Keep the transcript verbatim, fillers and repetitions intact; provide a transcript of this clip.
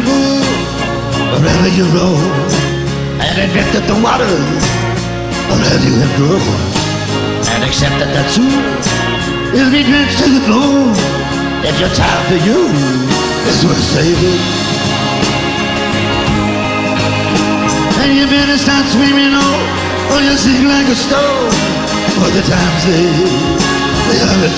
people wherever you roam, and admit that the water wherever you have grown, and accept that the truth is be drenched to the bone. If your time for you is worth saving, and you better start screaming, oh, or you sing like a stone, for the times they, they are a